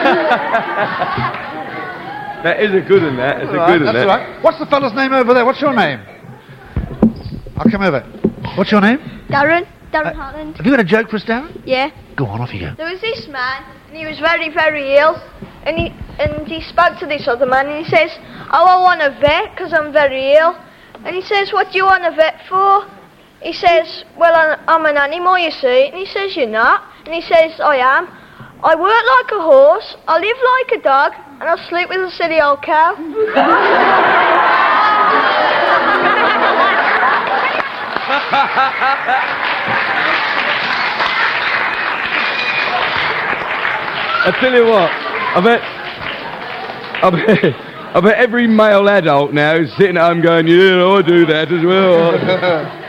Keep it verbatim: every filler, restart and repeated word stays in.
That is a good one, that. It's a Right, good one, that's that. all right. What's the fella's name over there? What's your name? I'll come over. What's your name? Darren, Darren Uh, Hartland. Have you got a joke for us, Darren? Yeah. Go on, off you go. There was this man, and he was very, very ill, and he and he spoke to this other man, and he says, "Oh, I want a vet because I'm very ill." And he says, "What do you want a vet for?" He says, "Well, I'm, I'm an animal, you see." And he says, "You're not." And he says, "I am. I work like a horse, I live like a dog, and I sleep with a silly old cow." I tell you what, I bet, I bet, I bet every male adult now is sitting at home going, yeah, I do that as well.